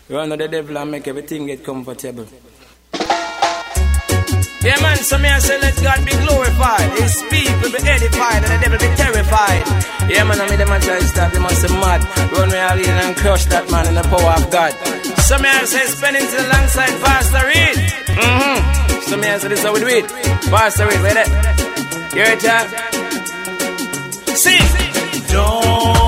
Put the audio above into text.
Run of the devil and make everything get comfortable. Yeah, man, so me I say let God be glorified, His people be edified, and the devil be terrified. Yeah, man, I mean them a try to stop, they must be mad. Run me all in and crush that man in the power of God. So me I say spending till alongside Pastor Reed. So me I say this how we do it. Pastor Reed, where that? Hear it, yeah? Sing! Don't